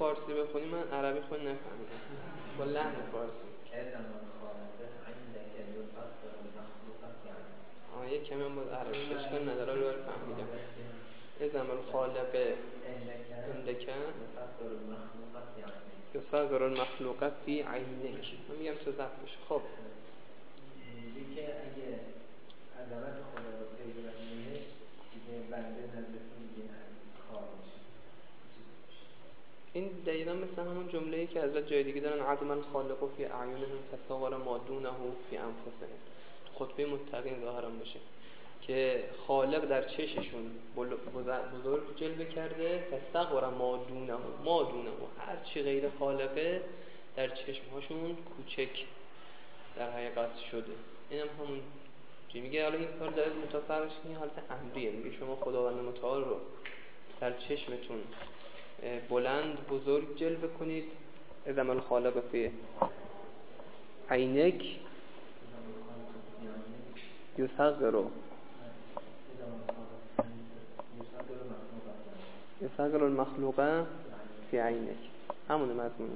فارسی بخونی، من عربی خود نفهمیدم با لحن فارسی. یک کمی هم باید عربیش اشکال نداره رو فهمیدم. ازم الخالق اندکه یصغر المخلوق فی عینک. من میگم تو ضبط بشه. خب میگه که اگه عظمت خدا رو پیدا کنه دیگه بنده نزدیک میگه کار میشه. این دقیقا مثل همون جمله‌ای که حضرت جای دیگه دارن عظم الخالق فی اعینهم فصغر ما دونه فی انفسهم. خطبه متقین ظاهرا باشه که خالق در چششون بزرگ جلوه کرده، فصغر ما دونه هر چی غیر خالقه در چشمهاشون کوچک در حقیقت شده. اینم همون چی میگه. حالا این کار داره متفرش این حالت امریه، میگه شما خداوند متعال رو در چشمتون بلند بزرگ جلوه کنید. اذا الخالق فی عینک یصغر المخلوق فی عینک. همون مضمونه.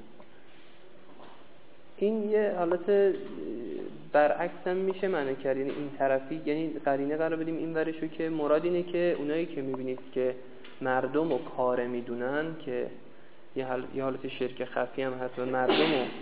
این یه حالت برعکس هم میشه معنی کرد، یعنی این طرفی، یعنی قرینه قرار بدیم این ورشو که مراد اینه که اونایی که میبینید که مردم و کار میدونن که یه حالت شرک خفی هم هست و مردم و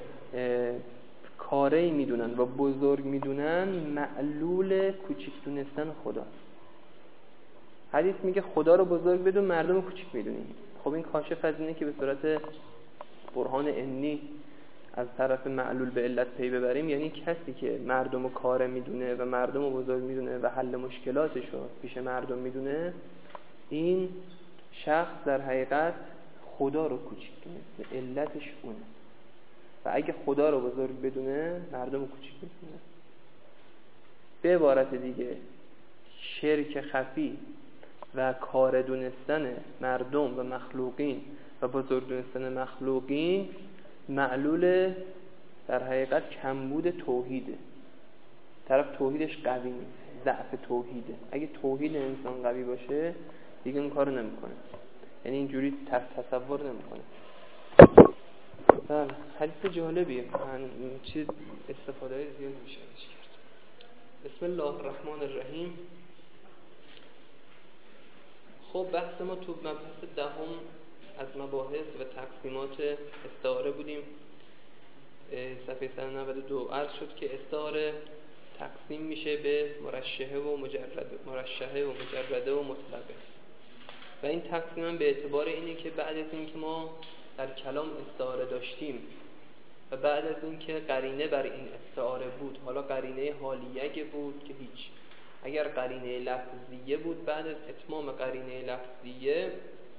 کاری میدونن و بزرگ میدونن، معلول کوچیک دونستن خدا. حدیث میگه خدا رو بزرگ بدون، مردم رو کوچیک میدونی. خب این کاشف از اینه که به صورت برهان عنی از طرف معلول به علت پی ببریم، یعنی کسی که مردم و کار میدونه و مردم رو بزرگ میدونه و حل مشکلاتش رو پیش مردم میدونه، این شخص در حقیقت خدا رو کوچیک دونه، علتش اونه. و اگه خدا رو بزرگ بدونه، مردم رو کوچیک بدونه. به عبارت دیگه شرک خفی و کار دونستن مردم و مخلوقین و بزرگ دونستن مخلوقین معلول در حقیقت کمبود توحیده. طرف توحیدش قوی نیست، ضعف توحیده. اگه توحید انسان قوی باشه دیگه این کارو نمیکنه، یعنی اینجوری تصور نمیکنه. بله، حدیث جالبیه، من چیز استفاده زیاد میشه کرد. بسم الله الرحمن الرحیم. خب بحث ما تو مبحث دهم از مباحث و تقسیمات استعاره بودیم. صفحه 192 عرض شد که استعاره تقسیم میشه به مرشحه و مجرده و مطلقه. و این تقسیم هم به اعتبار اینه که بعد از این که ما در کلام استعاره داشتیم و بعد از این که قرینه بر این استعاره بود، حالا قرینه حالیه بود که هیچ، اگر قرینه لفظیه بود، بعد از اتمام قرینه لفظیه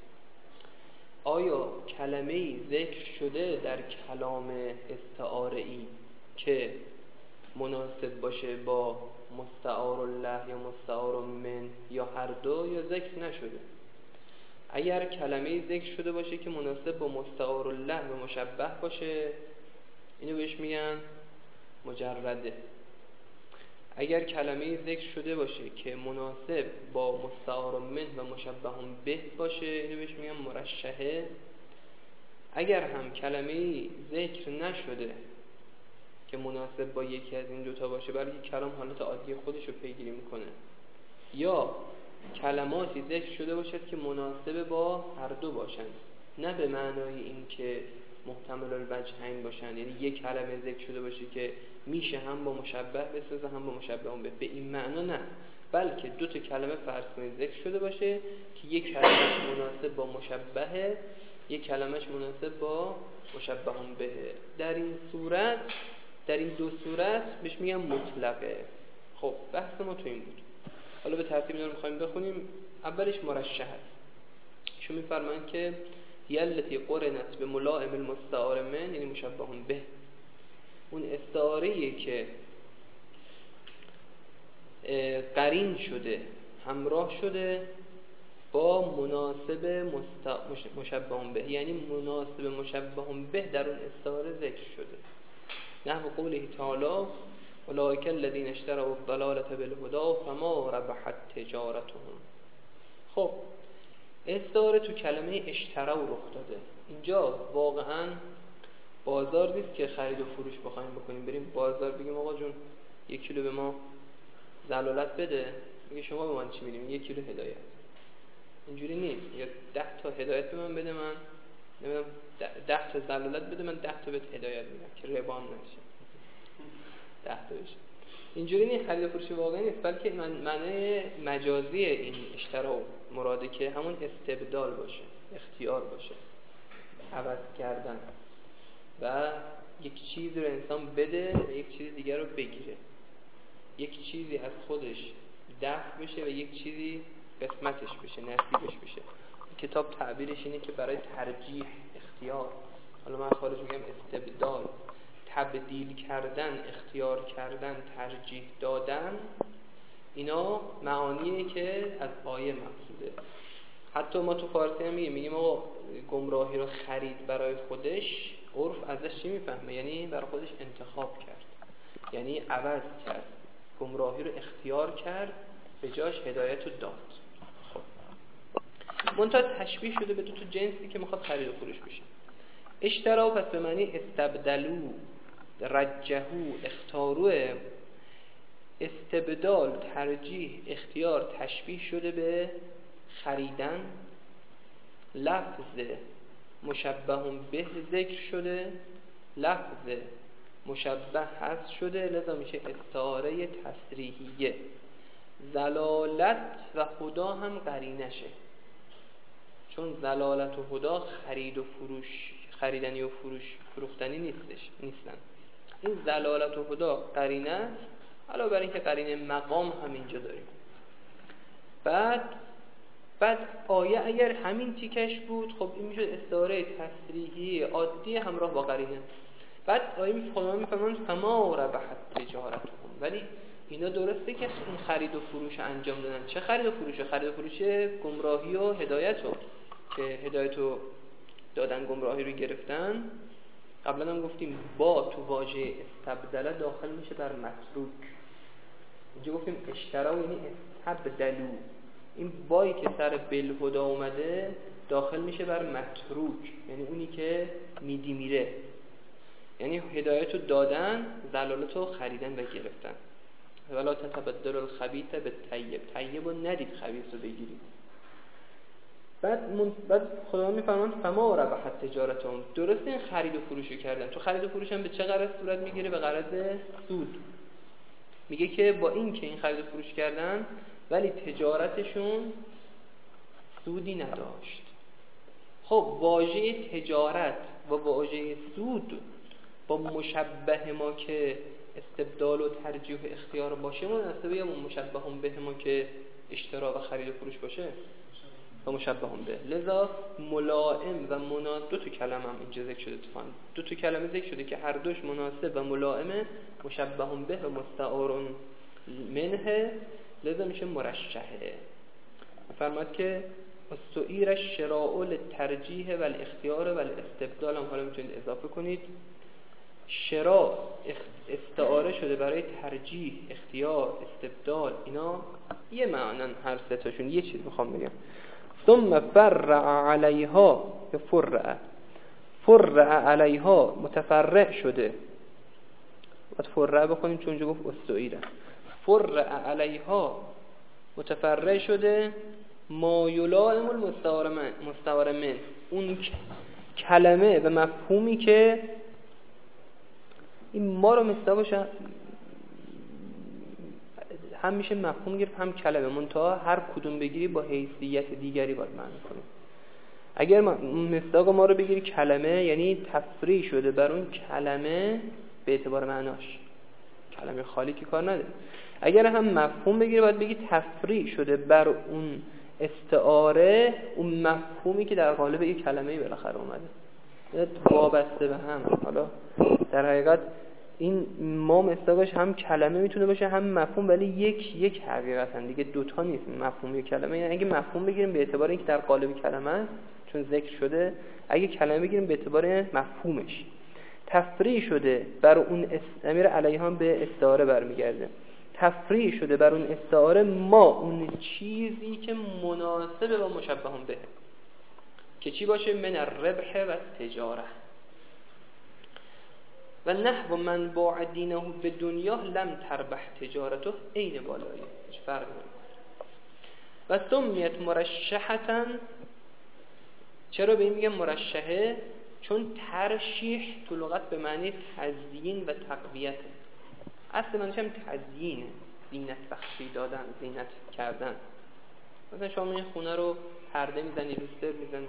آیا کلمه‌ای ذکر شده در کلام استعاره‌ای که مناسب باشه با مستعار الله یا مستعار من یا هر دو، یا ذکر نشده؟ اگر کلمه‌ای ذکر شده باشه که مناسب با مستعار الله و مشبه باشه، اینو بهش میگن مجرده. اگر کلمه‌ای ذکر شده باشه که مناسب با مستعار من و مشبه به باشه، اینو بهش میگن مرشحه. اگر هم کلمه‌ای ذکر نشده که مناسب با یکی از این دوتا باشه، بلکه کلام حالت عادی خودش رو پیگیری میکنه، یا کلماتی ذکر شده باشد که مناسب با هر دو باشند، نه به معنای این که محتمل الوجهین باشند، یعنی یک کلمه ذکر شده باشه که میشه هم با مشبه بسازه هم با مشبه به این معنا، نه، بلکه دو تا کلمه فرض کنید ذکر شده باشه که یک کلمه‌اش مناسب با مشبه، یک کلمه‌اش مناسب با مشبه به. در این دو صورت بهش میگم مطلقه. خب بحث ما تو این بود. حالا به ترتیب اینا رو می‌خوایم بخونیم. اولش مرشحه است. ایشون می‌فرمایند که یلتی قرنت به ملائم المستعار من، یعنی مشبه به، اون استعاره‌ای که قرین شده، همراه شده با مناسب مشبه به، یعنی مناسب مشبه به در اون استعاره ذکر شده. نحو قوله تعالی اولئک الذین اشتروا الضلالة بالهدى فما ربحت تجارتهم. خب استعاره تو کلمه اشتروا رخ داده. اینجا واقعا بازار نیست که خرید و فروش بخوایم بکنیم، بریم بازار بگیم آقا جون 1 کیلو به ما زلالت بده، میگه شما به من چی میدیم؟ 1 کیلو هدایت. اینجوری نیست. یا 10 تا هدایت به من بده، من نمیدونم 10 تا زلالت بده، من 10 تا بهت هدایت میدم که ربا هم نشه، 10 تا بشه. اینجوری نیست. خرید و فروش واقعی نیست، بلکه معنی مجازی این اشترا مراده که همون استبدال باشه، اختیار باشه، عوض کردن و یک چیزی رو انسان بده و یک چیز دیگر رو بگیره، یک چیزی از خودش دفع بشه و یک چیزی قسمتش بشه، نصیبش بشه. کتاب تعبیرش اینه که برای ترجیح، اختیار، حالا من خارج میگم استبدال، تبدیل کردن، اختیار کردن، ترجیح دادن، اینا معانیه که از آیه مقصوده. حتی ما تو فارسی هم میگیم آقا گمراهی رو خرید برای خودش، عرف ازش چی میفهمه؟ یعنی برای خودش انتخاب کرد، یعنی عوض کرد، گمراهی رو اختیار کرد، به جاش هدایت رو داد. خب منتها تشبیه شده به 2 تا جنسی که میخواد خرید و فروش بشه. اشترا پس به معنی استبدلو، رجحو، اختارو. استبدال، ترجیح، اختیار تشبیه شده به خریدن. لفظ مشبه به ذکر شده، لفظ مشبه حذف شده، لذا میشه استعاره تصریحیه. زلالت و هدا هم قرینشه، چون زلالت و هدا خرید و فروش، خریدنی و فروختنی نیستن. این زلالت و هدا قرینه است، علاوه بر اینکه قرینه مقام هم اینجا داریم. بعد آیه اگر همین تیکش بود، خب این میشد استعاره تصریحی عادی همراه با قرینه. بعد آیه میفهمن فما ربحت تجارتهم، ولی اینا درسته که این خرید و فروش انجام دادن. چه خرید و فروش؟ خرید و فروش گمراهی و هدایت رو که هدایت رو دادن، گمراهی رو گرفتن. قبلا هم گفتیم با تو واژه استبدله داخل میشه بر متروک. اینجا گفتیم اشترا یعنی استبدلو، این بایی که سر بالهدا اومده داخل میشه بر متروک، یعنی اونی که میدی میره، یعنی هدایت رو دادن، زلالت رو خریدن و گرفتن. ولا تتبدل الخبیث بالطیب، طیب رو ندید خبیث رو بگیرید. بعد خدا میفرمان فما ربحت تجارتهم، درسته این خرید و فروش کردن. تو خرید و فروش هم به چه غرض صورت میگیره؟ به غرض سود. میگه که با این که این خرید و فروش کردن ولی تجارتشون سودی نداشت. خب واژه تجارت و واژه سود با مشبه ما که استبدال و ترجیح و اختیار باشه مناسبه، یا مشبه هم به ما که اشترا و خرید و فروش باشه و مشبه هم به. لذا ملائم و مناسب 2 تا کلمه هم اینجا ذکر شده. 2 تا کلمه ذکر شده که هر دوش مناسب و ملائمه، مشبه هم به و مستعار منه، لذا میشه مرشحه. فرماد که استعیر الشراء للترجیح و الاختیار و الاستبدال، هم حالا میتونید اضافه کنید. شراء استعاره شده برای ترجیح، اختیار، استبدال، اینا یه معنن هر 3 تاشون. یه چیز میخوام بگم، ثم فرع علیها، یا فرع علیها متفرع شده. باید فرع بکنیم چون اونجا گفت استعیره. فرع علیها متفرع شده، ما یلائم المستعار من، اون کلمه و مفهومی که این ما رو مثل باشه، هم میشه مفهوم گرفت هم کلمه، منتها هر کدوم بگیری با حیثیت دیگری باید معنی کنیم. اگر مصداق ما رو بگیری کلمه، یعنی تفریع شده بر اون کلمه به اعتبار معناش، کلمه خالی که کار نداره. اگر هم مفهوم بگیری باید بگی تفریع شده بر اون استعاره، اون مفهومی که در قالب یک کلمه‌ای بالاخره اومده، وابسته به هم. حالا در حقیقت این ما مصداقش هم کلمه میتونه باشه هم مفهوم، ولی یک حقیقتا دیگه 2 تا نیست، مفهوم یک کلمه. یعنی اگه مفهوم بگیریم به اعتبار اینکه در قالب کلمه است چون ذکر شده، اگه کلمه بگیریم به اعتبار مفهومش. تفریع شده بر اون امیر علیها به استعاره برمیگرده، تفریع شده بر اون استعاره ما اون چیزی که مناسب با مشبه به، که چی باشه؟ من الربح و تجاره. و نحو من باع دینه به دنیا لم تربح تجارته، عین بالایی، هیچ فرقی نمیکنه. و سمیت مرشحةً، چرا به این میگم مرشحه؟ چون ترشیح تو لغت به معنی تزیین و تقویته. اصل معنیش هم تزیینه، زینت بخشی دادن، زینت کردن. مثلا شما این خونه رو پرده میزنی، لوستر میزنی،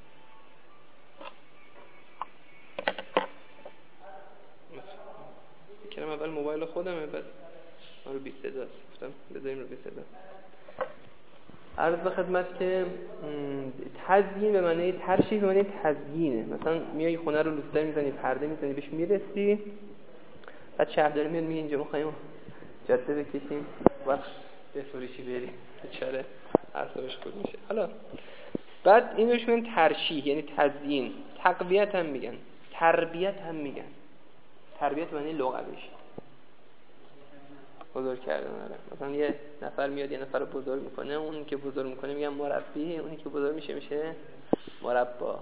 فکرم اول موبایل خودمه، بعد رو بی صدا گفتم بذاریم رو بی صدا. عرض به خدمت که تزیین به معنی ترشیح به معنی تزیینه. مثلا میای خونه رو لوستر میزنی، پرده میزنی، بهش میرسی، بعد شهرداری میاد میگه اینجا میخوایم جاده بکشیم، وقت بفروشی بریم، چرا اعصابش خورد میشه. حالا بعد اینوش میگن ترشیح یعنی تزیین. تقویت هم میگن، تربیت هم میگن. تربیت معنی لغویش بزرگ کردن. مثلا یه نفر میاد یه نفر رو بزرگ میکنه، اون که بزرگ میکنه میگن مربی، اونی که بزرگ میشه مربا.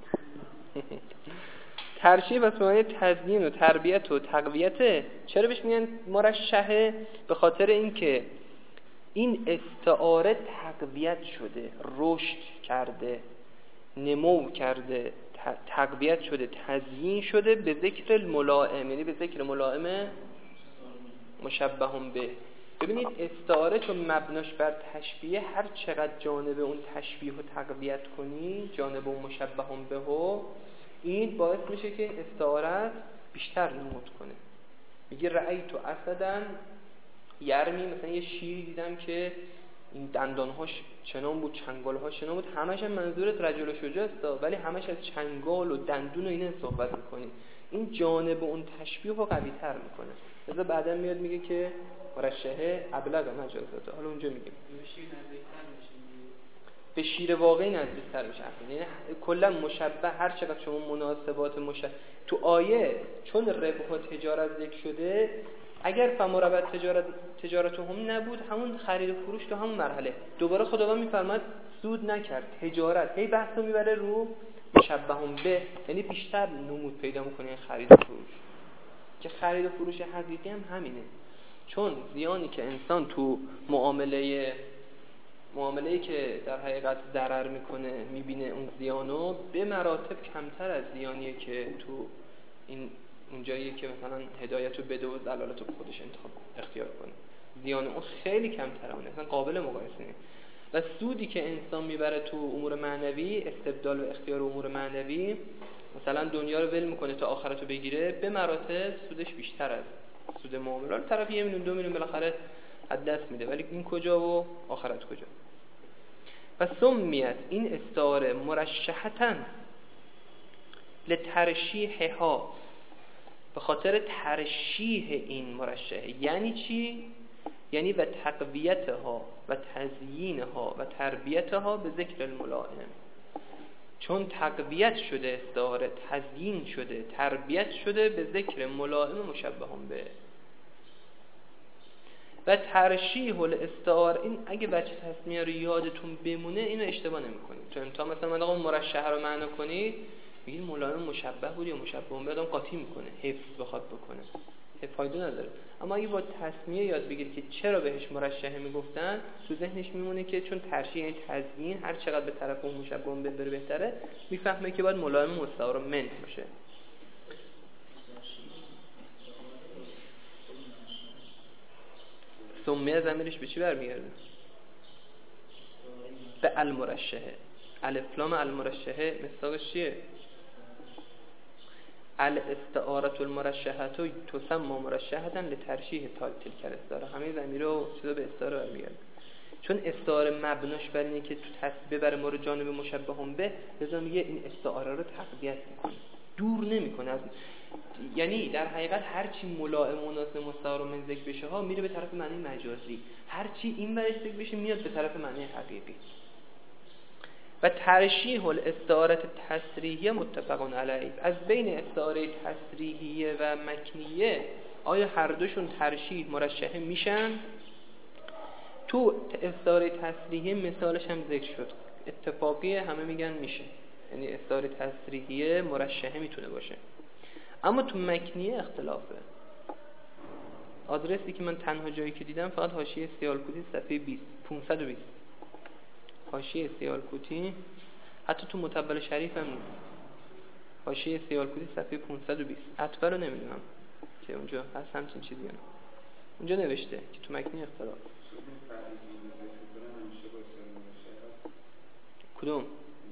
ترشیح واسه معنی تزیین و تربیت و تقویت. چرا بهش میگن مرشحه؟ به خاطر اینکه این استعاره تقویت شده، رشد کرده، نمو کرده، تقویت شده، تزیین شده به ذکر الملائم، یعنی به ذکر ملائم مشبه به. ببینید استعاره چون مبناش بر تشبیه، هر چقدر جانب اون تشبیه و تقویت کنی، جانب اون مشبه به، این باعث میشه که استعاره بیشتر نمود کنه. میگه رأیت اسدن یرمی، مثلا یه شیری دیدم که این دندانهاش چنان بود، چنگالهاش چنان بود، همش هم منظورت رجل شجاع است، ولی همش از چنگال و دندون و اینا صحبت میکنی. این جانب اون تشبیه رو قوی تر میکنه. لذا بعدا میاد میگه که مرشحه ابلغ مجازاته. حالا اونجا میگه به شیر واقعی نزدیک‌تر میشه. یعنی کلا مشبه هر چقدر شما مناسبات تو آیه چون ربح و تجارت ذکر شده، اگر فمربت تجارت هم نبود، همون خرید و فروش تو همون مرحله دوباره خداوند میفرماد سود نکرد، تجارت هی بحثو میبره رو مشبه هم به، یعنی بیشتر نمود پیدا میکنه خرید و فروش. که خرید و فروش حقیقی هم همینه. چون زیانی که انسان تو معامله‌ای که در حقیقت ضرر میکنه میبینه، اون زیانو به مراتب کمتر از زیانیه که تو اون جاییه که مثلا هدایت رو بده و ضلالت رو خودش اختیار کنه. زیان اون خیلی کمتره، اون اصلا قابل مقایسه نیست. و سودی که انسان میبره تو امور معنوی، استبدال و اختیار امور معنوی، مثلا دنیا رو ول میکنه تا آخرت رو بگیره، به مراتب سودش بیشتر از سود معاملات. طرف 1 میلیون 2 میلیون بالاخره از دست میده، ولی این کجا و آخرت کجا؟ و سمیت این استعاره مرشحةً لترشیحها، به خاطر ترشیح این مرشحه. یعنی چی؟ یعنی و تقویتها و تزیینها و تربیتها به ذکر الملائم. چون تقویت شده استعاره، تزیین شده، تربیت شده به ذکر ملائم مشبه به. و ترشیح الاستعاره، این اگه بچه تسمیه رو یادتون بمونه اینو اشتباه نمی‌کنید. چون تا مثلا من آقا مرشحه رو معنا کنید، میگید ملائم مشبه بود یا مشبه به، آدم قاطی میکنه، حفظ بخواد بکنه فایده نداره. اما اگه با تسمیه یاد بگیرید که چرا بهش مرشحه میگفتن، تو ذهنش میمونه که چون ترشیح یعنی تزیین، هر چقدر به طرف اون مشبه بره بهتره، میفهمه که باید ملائم مستعار من باشه. سمیه ضمیرش به چی برمیگرده؟ به المرشحه. الف لام المرشحه مصداقش چیه؟ الاستعاره المرشحه تسمى مرشحةً لترشیح تلک الاستعاره. همه ضمیرها چیزا به استعاره برمیگرده. چون استعاره مبناش بر اینه که تو تسبیح بر ما رو جانب مشبه هم به، لذا میگه این استعاره رو تقویت میکنه، دور نمیکنه از، یعنی در حقیقت هر چی ملائم مناسب مستعار من ذکر بشه ها میره به طرف معنی مجازی، هر چی این ورش ذکر بشه میاد به طرف معنی حقیقی. و ترشیح الاستعاره تصریحیه متفقون علیه. از بین استعاره تصریحیه و مکنیه آیا هر دوشون ترشیح مرشحه میشن؟ تو استعاره تصریحیه مثالش هم ذکر شد، اتفاقی همه میگن میشه. یعنی استعاره تصریحیه مرشحه میتونه باشه. اما تو مکنیه اختلافه. آدرسی که من تنها جایی که دیدم فقط حاشیه سیالکوتی صفحه 20 520. حاشیه سیالکوتی حتی تو متبل شریف هم نیست. حاشیه سیالکوتی صفحه 520. عطبه رو نمیدونم که اونجا هست همچین چیزی نه. اونجا نوشته که تو مکنی اختلاف. کدوم؟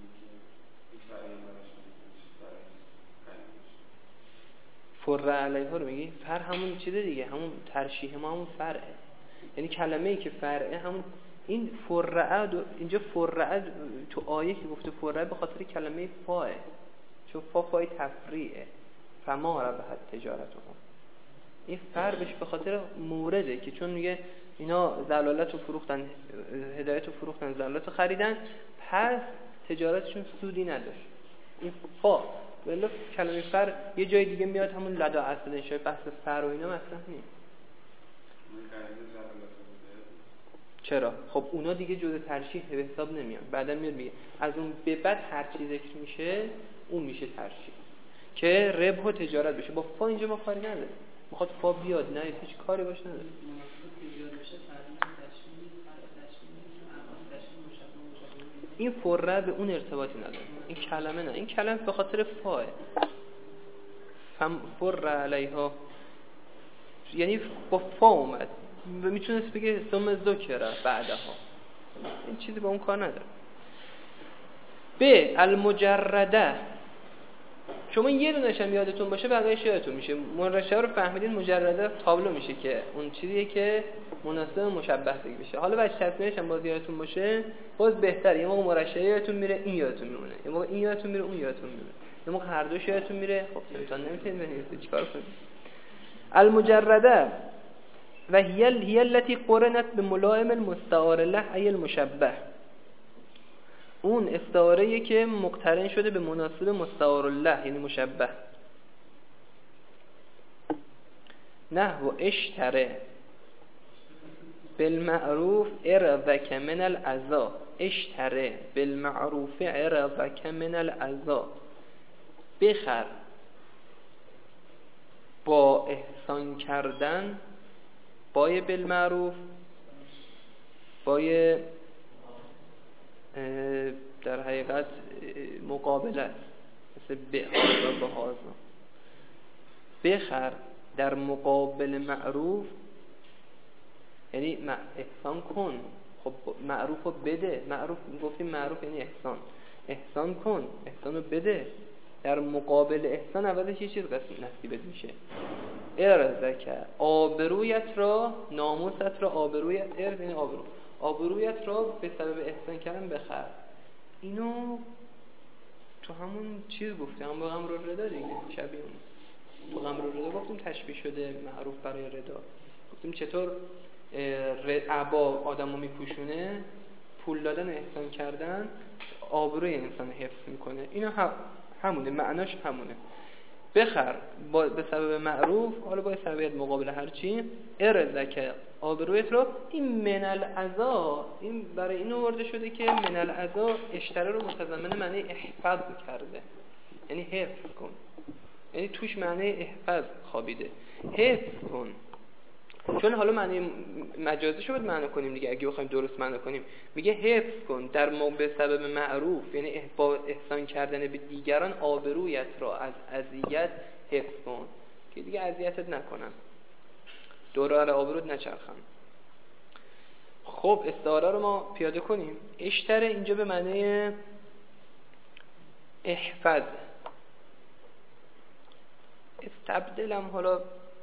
فر علیها رو میگی؟ فر همون چیزه دیگه، همون ترشیح ما همون فرعه. یعنی کلمه‌ای که فرعه همون این فرعه. اینجا فرعه تو آیه که گفته فرعه به خاطر کلمه فاه، چون فای تفریعه. فما ربحت تجارتهم. این فر بهش به خاطر مورده که چون میگه اینا ضلالت رو فروختن، هدایت رو فروختن، ضلالت رو خریدن، پس تجارتشون سودی نداشت. این فا ولی کلمه فر یه جای دیگه میاد همون لدا اصل نشه، بحث فر و اینا مطرح نیست. چرا؟ خب اونا دیگه جزء ترشیح به حساب نمیان. بعدا میاد میگه از اون به بعد هر چی ذکر میشه اون میشه ترشیح، که ربح و تجارت بشه. با فا اینجا ما کاری نداره، میخواد فا بیاد نه هیچ کاری باشه نداره. این فره به اون ارتباطی نداره، این کلمه نه، این کلمه به خاطر فاه. فر علیها یعنی با فا اومد، میتونست بگه ثم ذکر بعدها، این چیزی با اون کار نداره. به المجرده، شما یه دونش هم یادتون باشه بقیه‌اش یادتون میشه. مرشحه رو فهمیدین، مجرده تابلو میشه که اون چیزیه که مناسب مشبه بشه. حالا بچه تصمیمش هم باز یادتون باشه باز بهتره. یه موقع مرشحه یادتون میره این یادتون میمونه، یه موقع این یادتون میره اون یادتون میمونه، یه موقع هر دوش یادتون میره. خب امتحان نمیتونید بنویسید، چیکار کنید؟ المجرده و هی التي قرنت بملائم المستعار له ای المشبه، اون استعاره‌ای که مقترن شده به مناسب مستعار الله یعنی مشبه. نحو اشتره بالمعروف ارضک من العزا، اشتره بالمعروف ارضک من العزا، بخر با احسان کردن، بای بالمعروف، بای در حقیقت مقابله است، مثل به هازا بخر در مقابل معروف، یعنی احسان کن. خب معروف رو بده، معروف گفتیم معروف یعنی احسان، احسان کن، احسان رو بده. در مقابل احسان اولش یه چیز نصیبت میشه. ارزک آبرویت را، ناموست را، آبرویت، ارز یعنی آبرو، آبرویت را به سبب احسان کردن بخر. اینو تو همون چیز گفتم، هم با امر رضا دیگه، شبیه اون. تو امر رضا گفتیم تشبیه شده معروف برای رضا. گفتیم چطور عبا آدمو میپوشونه، پول دادن و احسان کردن آبروی انسان حفظ میکنه. اینا همونه، معناش همونه. بخر به سبب معروف، حالا با سبب مقابل هرچی، ارزک آبرویت رو. این من العزا، این برای این آورده شده که من العزا اشتره رو متضمن معنی احفظ کرده، یعنی حفظ کن، یعنی توش معنی احفظ خوابیده، حفظ کن. چون حالا معنی مجازی شو باید معنا کنیم دیگه، اگه بخوایم درست معنا کنیم میگه حفظ کن در به سبب معروف، یعنی با احسان کردن به دیگران آبرویت را از اذیت حفظ کن که دیگه اذیتت نکنن، دوران آبرود نچرخن. خب استعاره رو ما پیاده کنیم. اشتره اینجا به معنی احفظ، استبدلم حالا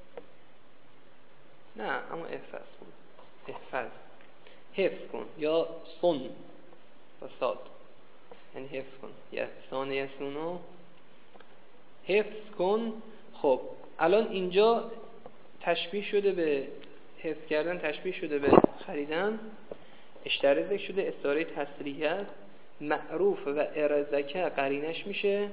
نه، اما احفظ کن، احفظ، حفظ کن، یا صن و صاد یعنی حفظ کن، یسان یسونو حفظ کن. خب الان اینجا تشبیه شده به حفظ کردن، تشبیه شده به خریدن، اشتره ذکر شده، استعاره تصریحیت، معروف و ارزکه قرینش میشه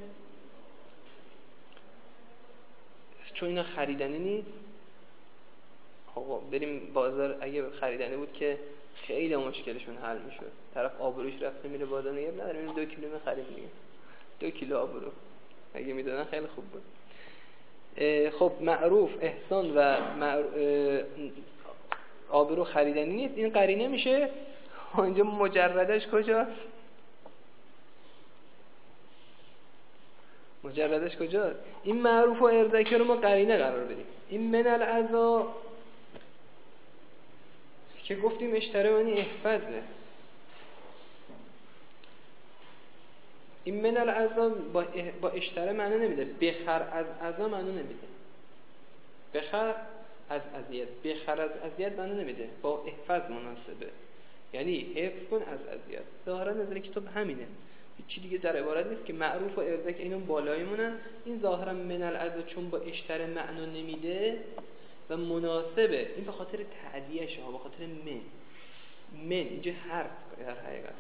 چون اینا خریدنی نیست. آقا بریم بازار، اگه خریدنی بود که خیلی مشکلشون حل میشد. طرف آبروش رفته میره بازار، میگه نداریم 2 کیلو میخریم دیگه، 2 کیلو آبرو اگه میدادن خیلی خوب بود. خب معروف احسان و آبرو خریدنی نیست، این قرینه میشه. اونجا مجردش کجاست؟ مجردش کجاست؟ این معروف و ارزکه رو ما قرینه قرار بدیم. این من الاعضا که گفتیم اشتره معنی احفظه. این من الاعضا با اشتره معنی نمیده. بخر از اعضا معنی نمیده. بخر از اذیت، بخر از اذیت معنی نمیده، با احفظ مناسبه. یعنی حفظ کن از اذیت. ظاهرا نظر کتاب همینه، هیچ دیگه در عبارت نیست که معروف و ارزک اینو بالایمونن. این ظاهرا من الاعضا چون با اشتره معنا نمیده و مناسبه، این به خاطر تعدیه‌شه ها، به خاطر من اینجا حرف در حقیقت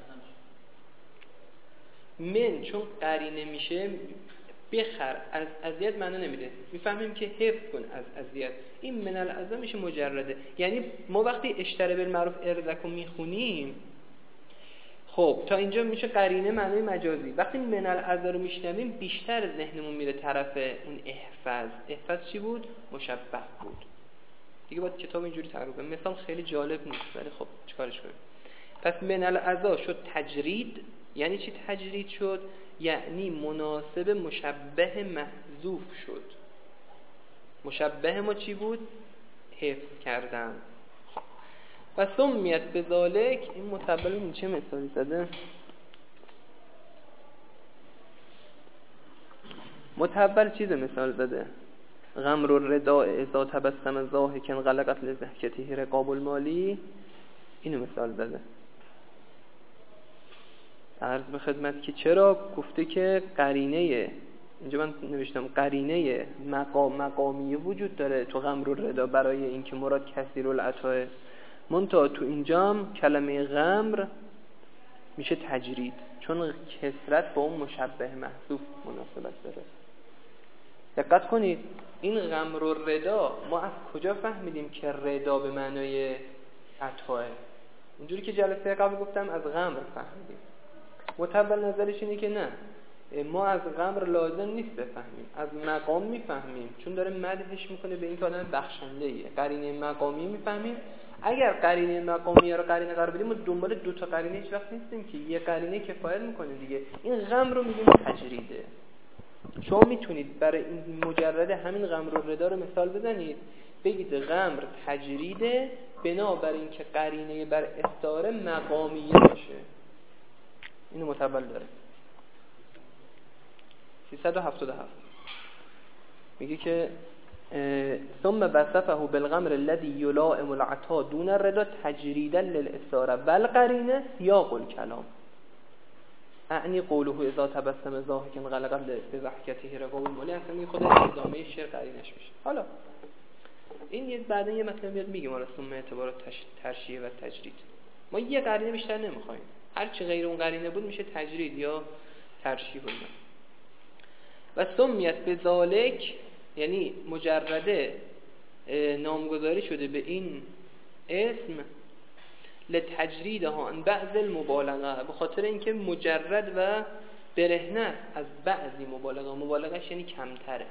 من چون قرینه میشه. بخر از اذیت معنا نمیده، میفهمیم که حفظ کن از اذیت. این من الاعضا میشه مجرده. یعنی ما وقتی اشتره بالمعروف ارزکو میخونیم، خب تا اینجا میشه قرینه معنی مجازی. وقتی من الاعضا رو میشنویم بیشتر ذهنمون میره طرف اون احفظ. احفظ چی بود؟ مشبه بود دیگه. باید کتاب اینجوری تعریف کنیم. مثال خیلی جالب نیست ولی خب چیکارش کنیم. پس من الاعضا شد تجرید. یعنی چی تجرید شد؟ یعنی مناسب مشبه محذوف شد. مشبه ما چی بود؟ حفظ کردن. و سمیت بذالک. این متبل این چه مثالی زده؟ متبل چیز مثال زده؟ غمر الرداء اذا تبسم ضاحکا غلقت لضحکته رقاب المالی. اینو مثال زده. عرض به خدمت که چرا گفته که قرینه، اینجا من نوشتم قرینه مقامیه وجود داره تو غمر الردا برای اینکه مراد کثیر العطا. منتها تو اینجا هم کلمه غمر میشه تجرید چون کثرت با اون مشبه محذوف مناسبت داره. دقت کنید این غمر الردا ما از کجا فهمیدیم که ردا به معنای عطا؟ اونجوری که جلسه قبل گفتم از غمر فهمیدیم. متول نظرش اینه که نه، ما از غمر لازم نیست بفهمیم، از مقام میفهمیم چون داره مدحش میکنه به این که آدم بخشنده ایه. قرینه مقامی میفهمیم. اگر قرینه مقامی رو قرینه قرار بدیم ما دنبال 2 تا قرینه هیچ وقت نیستیم که یه قرینه کفایت میکنه دیگه. این غمر رو میگیم تجریده. شما میتونید برای این مجرد همین غمر و ردا رو مثال بزنید، بگید غمر تجریده بنابراین اینکه قرینه بر استعاره مقامیه باشه. اینو متول داره. 377 میگه که ثم وصفه بالغمر الذي يلائم العطاء دون الردا تجريدا للاستعاره والقرینه سیاق الكلام اعنی قوله اذا تبسم ضاحكا غلق بضحكته رقاب المالی. اصلا این خود ادامه شعر قرینش میشه. حالا این بعدا یه مطلب میاد میگیم حالا ثم اعتبارات ترشیح و تجرید. ما یه قرینه بیشتر نمیخوایم، هر چی غیر اون قرینه بود میشه تجرید یا ترشیح. و سمیت بذالک یعنی مجرده نامگذاری شده به این اسم لتجریدها عن بعض المبالغه، به خاطر اینکه مجرد و برهنه از بعضی مبالغه. مبالغهش یعنی کمتره.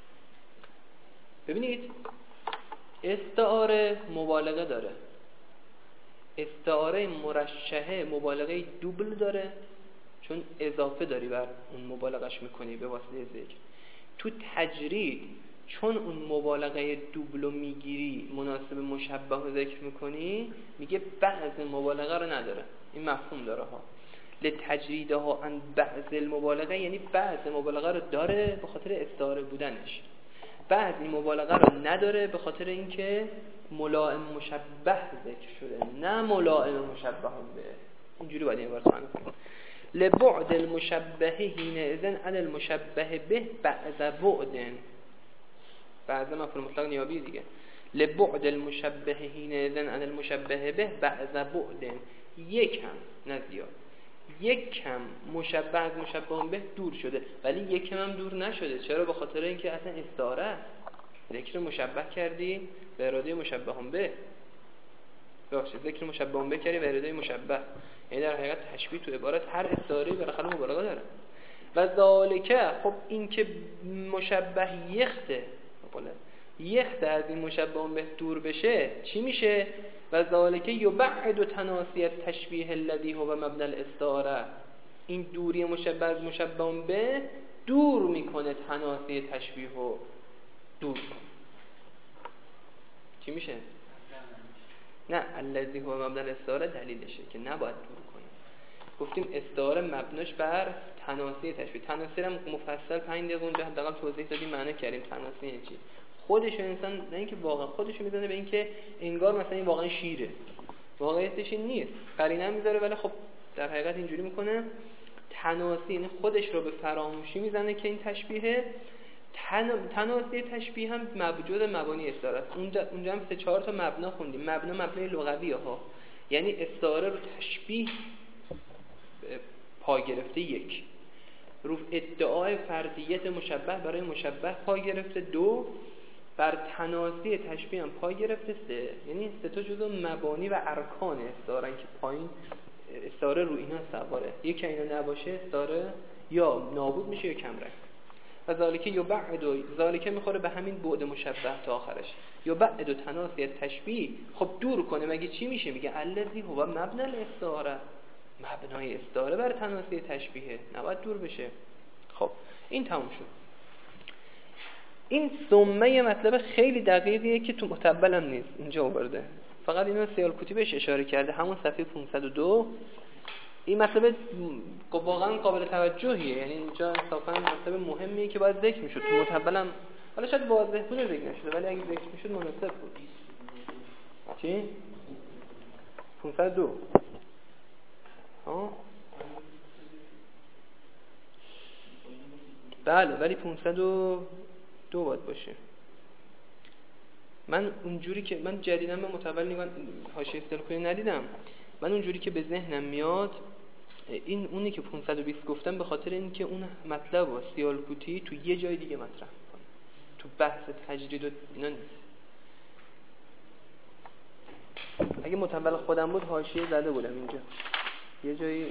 ببینید استعاره مبالغه داره، استعاره مرشحه مبالغه دوبل داره چون اضافه داری بر اون مبالغش میکنی به واسطه ذکر. تو تجرید چون اون مبالغه دوبلو میگیری مناسب مشبه رو ذکر میکنی، میگه بعض مبالغه رو نداره. این مفهوم داره ها. لتجریدها عن بعض المبالغه یعنی بعض مبالغه رو داره به خاطر استعاره بودنش، بعضی مبالغه رو نداره به خاطر اینکه ملائم مشبه ذکر شده نه ملائم مشبه به. اینجوری باید این عبارت معنی کنیم. لبعد المشبه حینئذ عن المشبه به بعض بعد. بعض مفعول مطلق نیابی دیگه. لبعد المشبه حینئذ عن المشبه به بعض بعد. یک هم نه زیاد، یک کم مشبه از مشبه به دور شده ولی یک کم هم دور نشده. چرا؟ به خاطر اینکه اصلا استعاره است. ذکر مشبه کردی به اراده مشبه به، ببخشید ذکر مشبه به کردی به اراده مشبه. یعنی در حقیقت تشبیه تو عبارت هر استعاره بالاخره مبالغه داره. و ذالکه، خب این که مشبه یخته از این مشبه به دور بشه چی میشه؟ و ذالکه یبعد تناسی التشبیه الذی هو مبنی الاستعاره، این دوری مشبه از مشبه به دور میکنه تناسی تشبیه رو دور کنه. چی میشه؟ نه الذی هو مبنی الاستعاره دلیلشه که نباید دور کنه. گفتیم استعاره مبناش بر تناسی تشبیه. تناسی رو مفصل 5 دقیقه اونجا حداقل توضیح دادیم، معنی کردیم تناسی یعنی چی. خودش انسان نه اینکه واقعا خودش میزنه به اینکه انگار مثلا این واقعا شیره، واقعیتش این نیست، قرینه میذاره، ولی خب در حقیقت اینجوری میکنه. تناسی یعنی خودش رو به فراموشی میزنه که این تشبیه. تناسی تشبیه هم موجود مبانی استعاره است. اونجا هم 3-4 تا مبنا خوندیم. مبنای لغویه ها، یعنی استعاره رو تشبیه پا گرفته 1، رو ادعای فردیت مشبه برای مشبه پا گرفته 2، بر تناسی تشبیه هم پا گرفته 3. یعنی 3 تا جزء مبانی و ارکان استعاره که پایین استعاره رو اینا سواره. یکی اینا نباشه استعاره یا نابود میشه یا کم رنگ. و ذالکه یبعد، ذالکه میخوره به همین بعد مشبه تا آخرش. یبعد تناسی تشبیه، خب دور کنه. مگه چی میشه؟ میگه الذی هو مبنی الاستعاره، مبنای استعاره بر تناسی تشبیه، نباید دور بشه. خب این تموم شد. این ثمه مطلب خیلی دقیقیه که تو متبل هم نیست اینجا آورده، فقط اینو سیالکوتی بهش اشاره کرده، همون صفحه 502. این مطلب واقعا قابل توجهیه، یعنی اینجا انصافا مطلب مهمیه که باید ذکر میشد. تو متبل هم حالا شاید واضح بود ذکر نشده، ولی اگه ذکر میشد مناسب بود. چی؟ 502 بله، ولی 502 باید باشه. من اونجوری که من جدیداً به متول نگاه حاشیه سلکوی ندیدم، من اونجوری که به ذهنم میاد این اونی که 520 گفتم به خاطر اینکه اون مطلب و سیالکوتی تو یه جای دیگه مطرح میکنه، تو بحث تجرید و اینا نیست. اگه متول خودم بود حاشیه زده بودم اینجا یه جایی،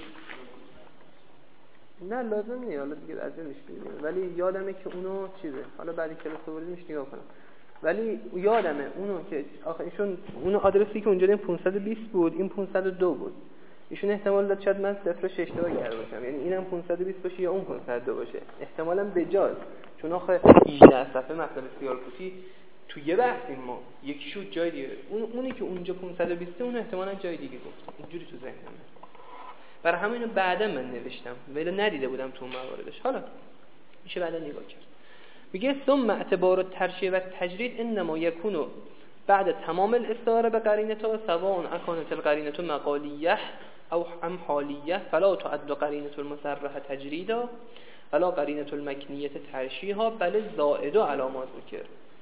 نه لازم نیست، حالا دیگه از اینش بگیریم، ولی یادمه که اونو چیزه، حالا بعدی کلاس بردیمش نگاه کنم، ولی یادمه اونو که آخه ایشون اونو آدرسی که اونجا دیم 520 بود، این 502 بود. ایشون احتمال داد شاید من صفرش اشتباه کرده باشم، یعنی اینم 520 باشه یا اون 502 باشه، احتمالاً بجاست، چون آخه 18 صفحه مطلب سیالکوتی تو یه بحثیم ما، یکی شد جای دیگه، اونی که اونجا 520 اون احتمالاً جای دیگه گفت، اینجوری تو ذهنمه. برای همین بعدا من نوشتم ولی ندیده بودم تو مواردش، حالا میشه بعدا نگاه کرد. میگه ثم اعتبار الترشیح و تجرید انما یکون بعد تمام الاستعاره به قرینه سواء اكانت القرینه مقالیه او ام حالیه فلا تعد قرینه المصرح تجریدا ولا قرینه المکنیه ترشیحا بل زائد علی ما ذکر.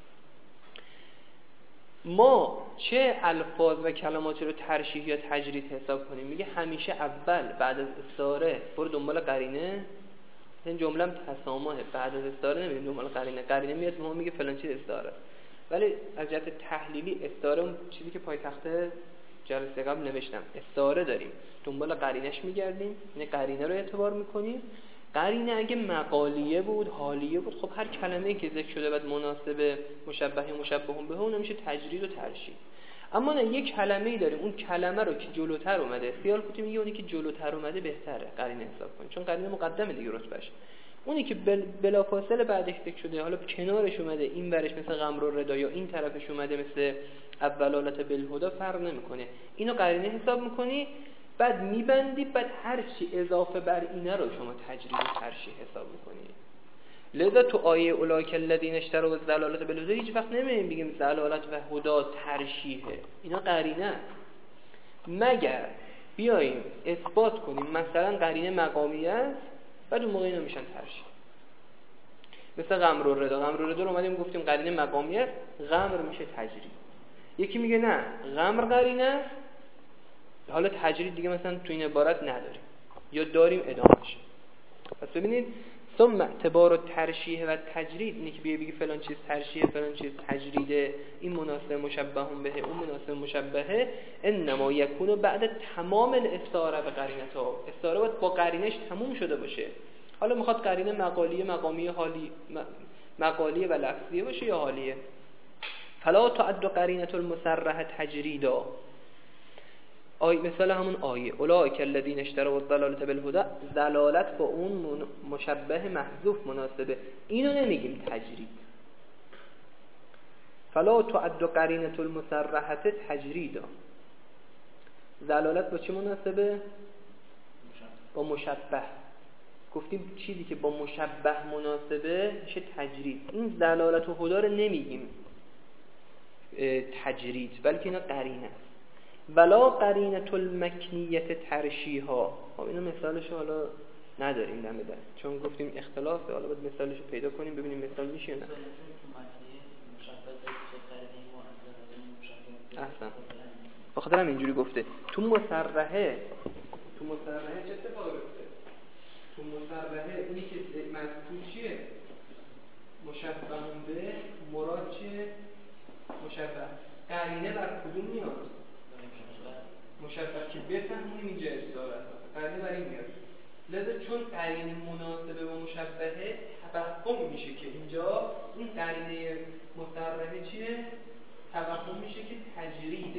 ما چه الفاظ و کلماتی رو ترشیح یا تجرید حساب کنیم؟ میگه همیشه اول بعد از استعاره برو دنبال قرینه. این جمله هم تسامحه، بعد از استعاره نمیریم دنبال قرینه، قرینه میاد به ما میگه فلان چیز استعاره، ولی از جهت تحلیلی استعاره اون چیزی که پای تخت جلسه قبل نوشتم، استعاره داریم دنبال قرینش میگردیم، یعنی قرینه رو اعتبار میکنیم. قرینه اگه مقالیه بود، حالیه بود، خب هر کلمه‌ای که ذکر شده بعد مناسب مشبه یا مشبه به اون میشه تجرید و ترشیح. اما نه، یک کلمه‌ای داریم اون کلمه رو که جلوتر اومده، سیالکوتی میگه اونی که جلوتر اومده بهتره قرینه حساب کنیم، چون قرینه مقدمه دیگه رتبهش. اونی که بلافاصله بعدش ذکر شده، حالا کنارش اومده، این ورش مثل غمر و ردا یا این طرفش اومده مثل اولالت بالهدى، فرق نمیکنه، اینو قرینه حساب میکنی، بعد میبندی، بعد هر چی اضافه بر اینه رو شما تجرید و ترشیح حساب میکنی. لذا تو آیه اولئک الذین اشتروا الضلالة بالهدى هیچ وقت نمیگیم بگیم ضلالت و هدا ترشیحه، اینا قرینه، مگر بیاییم اثبات کنیم مثلا قرینه مقامیه است، بعد اون موقع اینا میشن ترشیح. مثل غمر و ردا، غمر و ردا رو اومدیم گفتیم قرینه مقامیه است، غمر میشه تجرید. یکی میگه نه غمر قرینه است، حالا تجرید دیگه مثلا تو این عبارت نداریم یا داریم ادامهش. پس ببینید ثم اعتبار و ترشیح و تجرید، اینی که بگی فلان چیز ترشیح فلان چیز تجریده، این مناسب مشبه به اون مناسب مشبهه، انما یکون بعد تمام الاستعاره به قرینه ها، استعاره باید با قرینش تموم شده باشه. حالا میخواد قرینه مقالیه، مقامی، حالی، مقالیه و لفظیه باشه یا حالیه. فلا تعد قرینه المصرحه تجریدا. مثال همون آیه اولئک الذین اشتروا الضلاله بالهدى، ضلالت با اون مشبه محذوف مناسبه، اینو نمیگیم تجرید. فلا تعد قرینه المصرحه تجریدا، ضلالت با چی مناسبه؟ با مشبه. گفتیم چیزی که با مشبه مناسبه میشه تجرید. این ضلالت و هدی رو نمیگیم تجرید، بلکه اینا قرینه است. ولا قرینه المکنیه ترشیها. خب اینو مثالش حالا نداریم دم در، چون گفتیم اختلافه، حالا باید مثالش رو پیدا کنیم ببینیم مثال میشه یا نه. احسن، بخاطر هم اینجوری گفته. تو مصرحه چه اتفاقی میفته؟ تو مصرحه اینی که مذکور چیه؟ مشبه به، مراد چیه؟ مشبه. قرینه بر کدوم میاد؟ مشبه که بفهمونیم اینجا اشاره قرینه بر این میاد. لذا چون قرینه مناسبه با مشبهه، تفهم میشه که اینجا این قرینه مصرحه چیه؟ تفهم میشه که تجریده.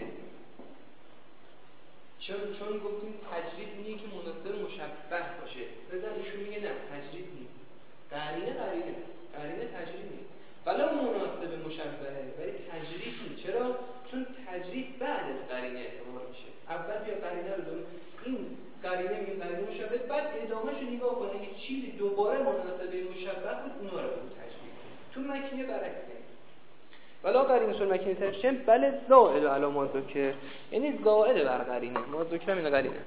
چون گفتیم تجرید اینه که مناسب مشبه باشه، لذا ایشون میگه نه تجرید نیست، قرینه تجرید نیست، ولی مناسب مشبهه ولی تجرید نیست. چرا؟ چون تجرید بعد از قرینه اعتبار میشه. اول بیا قرینه رو داریم، این قرینه میگیم قرینه مشبه، بعد ادامهش رو نگاه کنه اگه چیزی دوباره مناسبه مشبه بود اونا رو بگو تجرید. چون مکنیه برعکسه. ولا قرینه المکنیه ترشم بله زائد علی ما ذکر، یعنی زائد بر قرینه. ما ذکر هم این قرینه.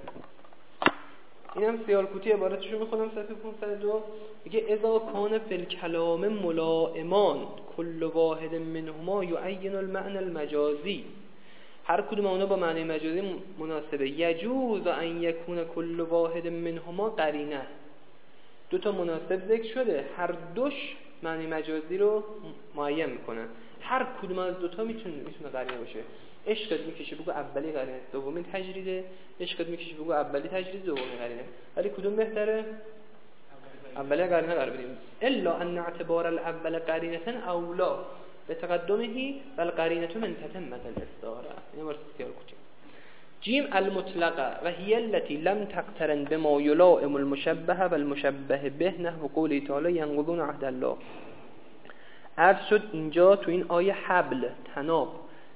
اینم سیالکوتی عبارتشو میخونم صفحه 502 میگه اذا کان فی الکلام ملائمان کل واحد منهما یعین المعنى المجازی، هر کدوم اونا با معنی مجازی مناسبه. یجوز ان یکون کل واحد منهما قرینه، دو تا مناسب ذکر شده، هر دوش معنی مجازی رو معین میکنن. هر کدوم از دو تا میتونه قرینه باشه. عشقت میکشه بگو اولی قرینه، دومی تجریده. عشقت میکشه بگو اولی تجرید، دومی قرینه. ولی کدوم بهتره؟ اولی قرینه قرار بدیم. الا ان اعتبار الاول قرینه اولا بتقدمه والقرینه من تتمه الاستعاره. این مرسل سیالکوتی. جیم المطلقه و هي التي لم تقترن بما يلائم المشبه والمشبه به نحو قوله تعالی ينقضون عهد الله. عرض شد اینجا تو این آیه حبل، تناب،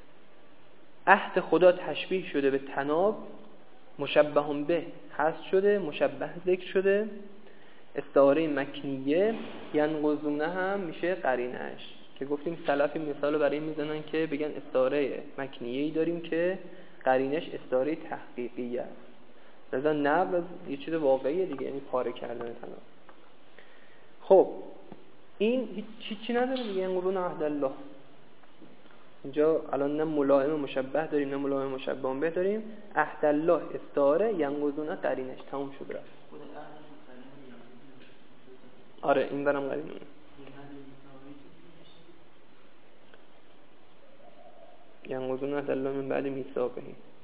عهد خدا تشبیه شده به تناب، مشبه به حذف شده، مشبه ذکر شده، استعاره مکنیه، ینقضونه هم میشه قرینش که گفتیم سلف مثال برای این میزنن که بگن استعاره مکنیه‌ای داریم که قرینش استعاره تحقیقیه است. لذا نقض یه چیز واقعیه دیگه، یعنی پاره کردن تناب. خب این چی نداره دیگه، ینقضون عهد الله. اینجا الان نه ملائم مشبه داریم نه ملائم مشبه به داریم. عهد الله استعاره، ینقضون قرینش، تموم شد رفت. آره این برام قرینه. ینقضون عهد الله من بعد میثاقه.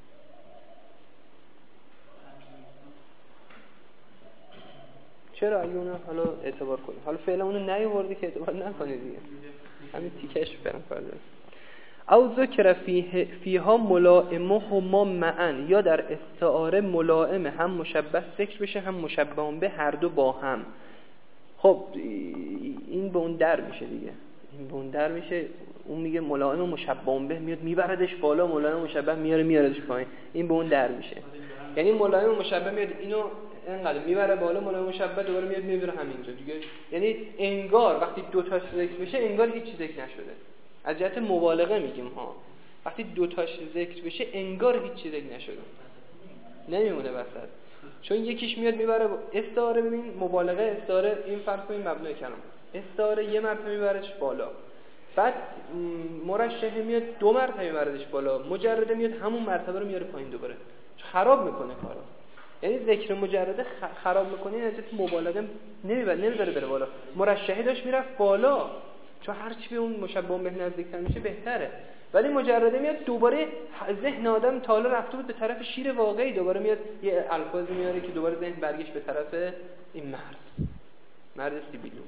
چرا اگه حالا اعتبار کنیم، حالا فعلا اونو نیاوردی که اعتبار نکنید دیگه، همین تیکش فعلا فرض. او ذکر فیها ملائمهما معا، یا در استعاره ملائم هم مشبه ذکر بشه هم مشبه به، هر دو با هم. خب این به اون در میشه دیگه، این به اون در میشه. اون میگه ملائم مشبه به میاد میبردش بالا، ملائم مشبه میاردش پایین، این به اون در میشه. یعنی ملائم مشبه میاد اینو اینقدر میبره بالا، ملائم مشبه دوباره میاد میبره همینجا دیگه. یعنی انگار وقتی دو تاش ذکر بشه انگار هیچ چیز ذکر نشده. از جهت مبالغه میگیم ها، وقتی دو تاش ذکر بشه انگار هیچ چیز ذکر نشده، نمیمونه وسط. چون یکیش میاد میبره استعاره. ببین مبالغه استعاره، این فرض کنیم مبنای کلام، استعاره یه مرتبه میبرهش بالا، بعد مرشحه میاد دو مرتبه میبردش بالا، مجرده میاد همون مرتبه رو میاره پایین دوباره، خراب میکنه کارو. یعنی ذکر مجرده خراب میکنه، این از جهت مبالغه نمیذاره بره بالا. مرشحه داشت میرفت بالا، چون هر چی به اون مشبه به نزدیکتر میشه بهتره، ولی مجرده میاد دوباره ذهن آدم تا حالا رفته بود به طرف شیر واقعی، دوباره میاد یه الفاظی میاره که دوباره ذهن برگشت به طرف این مرد. مرد سیبیلو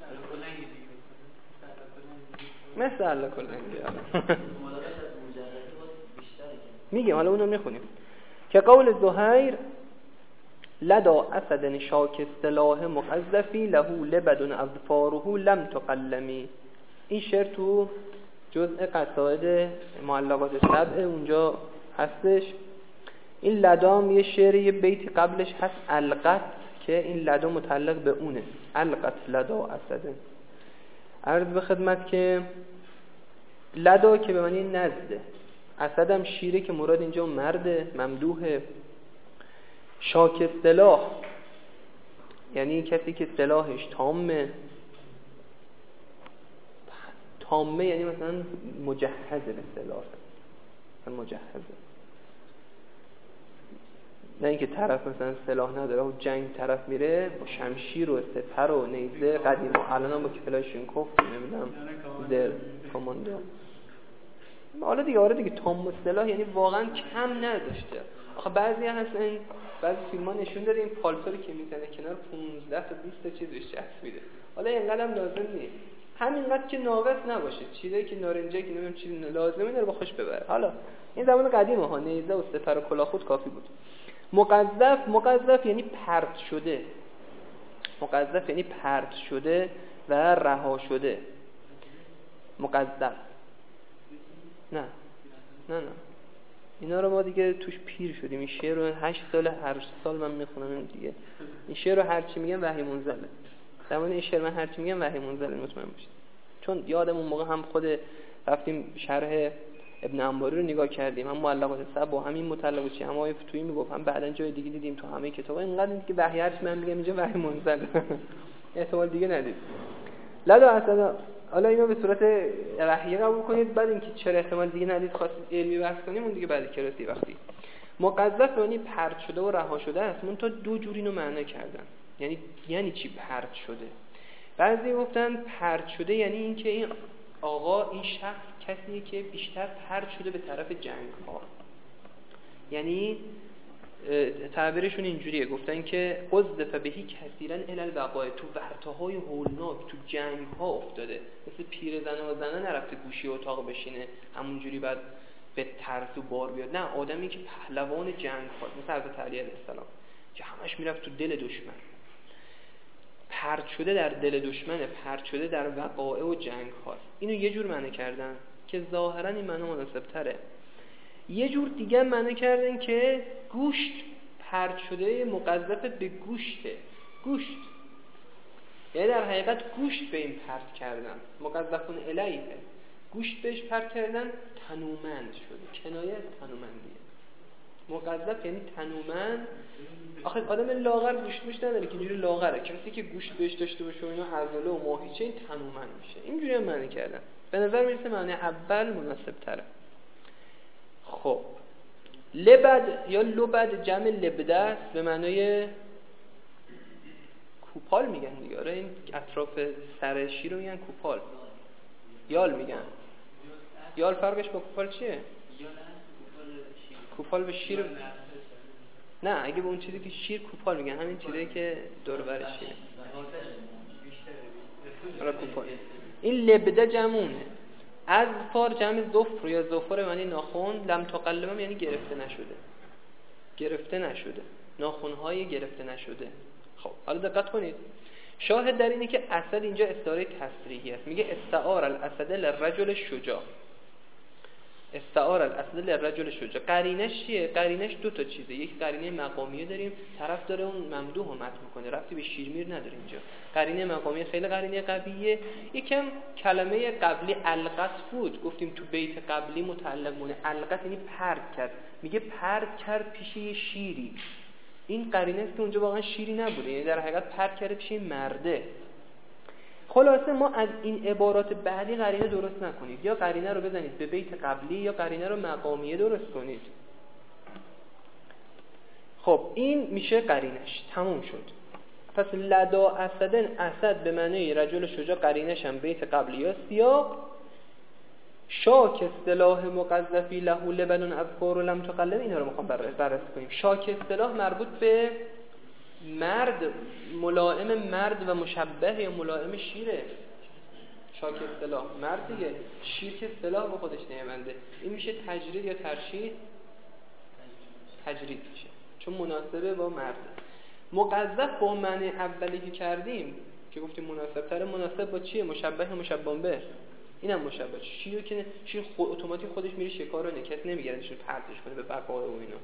مثل الله کلنگی میگه، حالا اونو میخونیم که قول زهیر لدا اسد شاک اصطلاح مقذفی له لبد اظفاره لم تقلمی. این شعر تو جزء قصائد معلقات سبع اونجا هستش. این لدام یه شعر یه بیت قبلش هست القت که این لدا متعلق به اونه، القت لدا اسد. عرض به خدمت که لدا که به معنی نزده، اسدم شیره که مراد اینجا مرده ممدوحه. شاک اصطلاح یعنی کسی که اصطلاحش تامه یعنی مثلا مجهزه به اصطلاح، مثلا مجهزه، نه اینکه طرف مثلا سلاح نداره و جنگ طرف میره با شمشیر و سپر و نیزه قدیم الان با کلاشینکوف نمیدونم در کماندو. حالا دیگه آره دیگه تام اصطلاح یعنی واقعا کم نداشته. آخه بعضی هستن، بعضی فیلم‌ها نشون داده این پالتوری که میزنه کنار 15 تا 20 تا چیزش چسبیده. حالا اینقدرم لازم نیست، همینقدر که ناقص نباشه، چیزایی که نارنجایی که نمیدونم چیزی لازمه داره با خوش ببره. حالا این زمان قدیمه ها، نیزه و سپر و کلاه خود کافی بود. مقذف یعنی پرت شده، مقذف یعنی پرت شده و رها شده. مقذف نه اینا رو ما دیگه توش پیر شدیم. این شعر رو 8 سال هر سال من میخونم دیگه. این شعر رو هرچی میگم وحی منزله. زمان این شعر من هرچی میگم وحی منزله، مطمئن باشید. چون یادم اون موقع هم خود رفتیم شرح ابن انباری رو نگاه کردیم، هم معلقات سبع با همین مطلق چی، هم آیه فتوحی میگفت، هم بعدن جای دیگه دیدیم تو همه کتابا. اینقدر که وحی هرچی من میگم اینجا وحی منزله. احتمال دیگه ندید. لدا اصلا حالا اینو به صورت وحی قبول کنید، بعد اینکه چرا احتمال دیگه ندید خواستید علمی بحث کنیم اون دیگه بعد کلاسی وقتی. مقذف یعنی پرت شده و رها شده است. من تا دو جوری اینو معنی کردن. یعنی چی پرت شده؟ بعضی گفتن پرت شده یعنی اینکه این آقا، این شخص کسیه که بیشتر پرت شده به طرف جنگ ها. یعنی تعبیرشون اینجوریه، گفتن که قذف بهی کثیرا الی البقاء، تو ورطه‌های هولناک تو جنگ ها افتاده، مثل پیرزن و زنه نرفته گوشی اتاق بشینه همونجوری بعد به ترس و بار بیاد. نه، آدمی که پهلوان جنگ ها، مثل حضرت علی علیه السلام که همش میرفت تو دل دشمن، پرت شده در دل دشمن، پرت شده در وقایع و جنگ هاست. اینو یه جور معنی کردن که ظاهرا این معنی مناسب تره. یه جور دیگه معنی کردن که گوشت پرت شده مقذف به گوشته، گوشت یعنی در حقیقت گوشت به این پرت کردن، مقذفون الیه، گوشت بهش پرت کردن، تنومند شده، کنایه از تنومندیه. مقذف یعنی تنومند. آخه آدم لاغر گوشت نداره که اینجوری لاغره، کسی که گوشت بهش داشته باشه و اینا عضله و ماهیچه این تنومند میشه. اینجوری هم معنی کردن. به نظر میرسه معنی اول مناسب تره. خب لبد یا لبد جمع لبده است، به معنای کوپال میگن دیگه. آره این اطراف سر شیر رو میگن کوپال، یال میگن. یال فرقش با کوپال چیه؟ کوپال به شیر نه، اگه به اون چیزی که شیر کوپال میگن، همین چیزی که دور و بر شیره. آره کوپال. این لبده جمعونه. اظفار جمع ظفر یا ظفر معنی ناخن، لم تقلمم یعنی گرفته نشده، گرفته نشده، ناخن‌های گرفته نشده. خب حالا دقت کنید، شاهد در اینه که اسد اینجا استعاره تصریحی است. میگه استعار الاسد للرجل شجاع، استعار الاسد للرجل شجاع. قرینش چیه؟ قرینش دو تا چیزه. یک قرینه مقامیه داریم، طرف داره اون ممدوح رو مدح میکنه، ربطی به شیرمیر نداره اینجا. قرینه مقامیه خیلی قرینه قویه. یکم کلمه قبلی القت بود، گفتیم تو بیت قبلی متعلق بونه. القت یعنی پرت کرد، میگه پرت کرد پیش یه شیری. این قرینه است که اونجا واقعا شیری نبوده، یعنی در حقیقت پرت کرده پیش مرده. خلاصه ما از این عبارات بعدی قرینه درست نکنید، یا قرینه رو بزنید به بیت قبلی یا قرینه رو مقامیه درست کنید. خب این میشه قرینش، تموم شد. پس لدا اسدن، اسد به معنی رجل شجاع، قرینش هم بیت قبلی یا سیاق. شاک اصطلاح مقذفی له لبن اظفار لم تقلم، اینا رو میخوام بررسی کنیم. شاک اصطلاح مربوط به مرد ملائم مرد و مشبه یا ملائم شیره. شاک اصطلاح مرد دیگه، شیر که اصطلاح به خودش نیامده. این میشه تجرید یا ترشید؟ تجرید میشه چون مناسبه با مرد. مقذف با معنی اولی که کردیم که گفتیم مناسب تره، مناسب با چیه؟ مشبه یا مشبه به. اینم مشبه. شیر که شیر اتوماتیک خودش میره شکار رو نکس نمیگردشون پرتش کنه به بقا و اینا.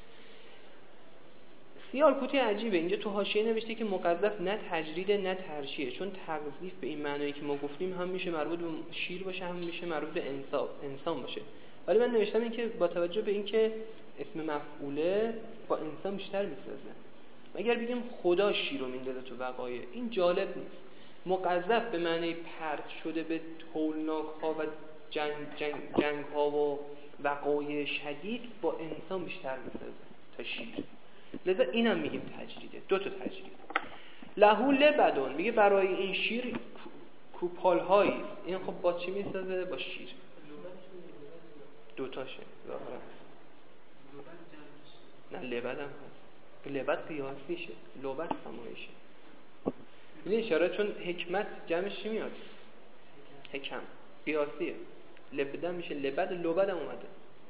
سیالکوتی عجیبه. اینجا تو حاشیه نوشته که مقذف نه تجرید نه ترشیه، چون تقذیف به این معنایی که ما گفتیم هم میشه مربوط به شیر باشه هم میشه مربوط به انسان باشه. ولی من نوشتم این که با توجه به اینکه اسم مفعوله با انسان بیشتر میسازه. اگر بگیم خدا شیر رو میندازه تو وقایع، این جالب نیست. مقذف به معنی پرت شده به هولناک ها و جنگ ها و وقایع شدید با انسان بیشتر میسازه تا شیر. لذا اینم میگیم تجریده. دو تا تجرید. لهو لبدون میگه برای این شیر کوپال هایی. این خب با چی میسازه؟ با شیر. دوتاشه ظاهرا. نه لبد هم هست. لبد قیاسیشه، لبد سمایشه. این اشاره چون حکمت جمعش چی میاد؟ حکم. قیاسیه. لبد میشه لبد، لبد هم اومده.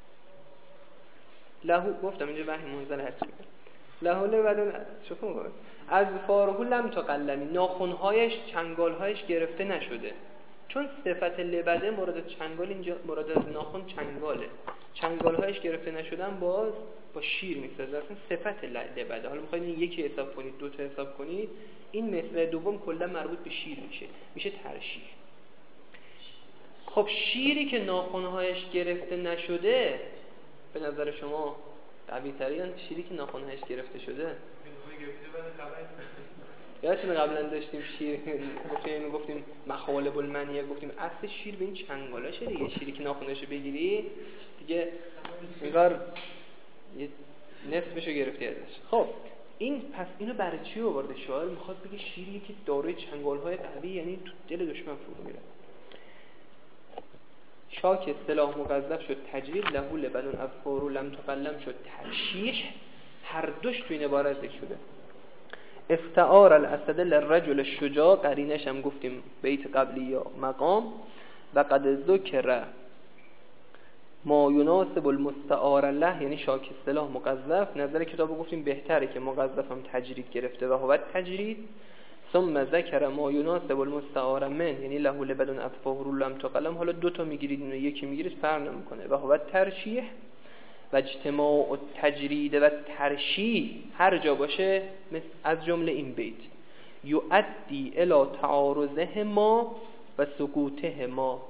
لهو گفتم اینجا وحی منزل هست. لهو لبدون شوفو میگه از فارهو لم تقلمی، ناخنهایش چنگالهایش گرفته نشده. چون صفت لبده مورد چنگال، اینجا مورد از ناخن چنگاله. چنگالهایش گرفته نشدن باز با شیر میسازه. اصلا صفت لبده. حالا میخواید یکی حساب کنید، دو تا حساب کنید، این مثل دوم کلا مربوط به شیر میشه ترشیح. خب شیری که ناخنهایش گرفته نشده به نظر شما قوی تره یا شیری که ناخنهایش گرفته شده؟ یادتونه قبلا داشتیم شیر گفتیم مخالب المنیه، گفتیم اصل شیر به این چنگالاشه دیگه. شیری که ناخنهاشو بگیری دیگه انگار یه نصفشو گرفتی ازش. خب این پس اینو برای چی آورده شاعر؟ میخواد بگه شیری که دارای چنگالهای قوی، یعنی تو دل دشمن فرو میره. شاک اصطلاح مقذف شد تجرید، لهو لبنون اظفار و لم تقلم شد ترشیح. هر دوش تو این عبارت ذکر شده. استعار الاسد للرجل الشجاع، قرینش هم گفتیم بیت قبلی یا مقام. و قد ذکر ما یناسب المستعار له، یعنی شاک اصطلاح مقذف. نظر کتابو گفتیم بهتره که مقذف هم تجرید گرفته و هو تجرید. ثم ذکر ما یناسب المستعار من، یعنی له لبدون اطفاهر لم تقلم. حالا دو تا میگیرید اینو یکی میگیرید فرق نمیکنه. و هو ترشیح و اجتماع التجرید و ترشیح هر جا باشه مثل از جمله این بیت یؤدی الی تعارضه ما و سکوته ما.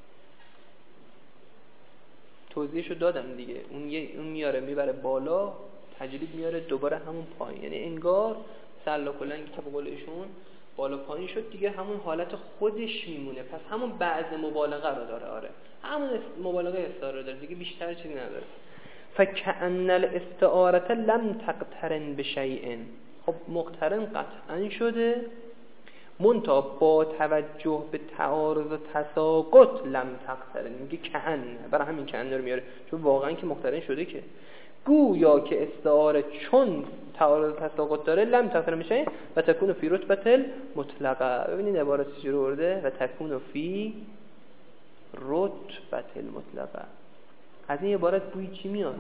توضیحشو دادم دیگه. اون میاره میبره بالا، تجرید میاره دوباره همون پایین. یعنی انگار سلا کلنگ که به قول ایشون بالا پایین شد دیگه، همون حالت خودش میمونه. پس همون بعض مبالغه رو داره. آره همون مبالغه استعاره داره دیگه، بیشتر چیزی نداره. فکأن الاستعاره لم تقترن بشیء. خب مقترن قطعا شده، منتها با توجه به تعارض و تساقط لم تقترن. میگه کأن، برای همین کأن رو میاره چون واقعا که مقترن شده که. گویا که استعاره چون تعارض و تساقط داره لم تقترن بشیء و تکون فی رتبه المطلقه. ببینید عبارت چجوری آورده؟ و تکون فی رتبه المطلقه. از این عبارت بوی چی میاد؟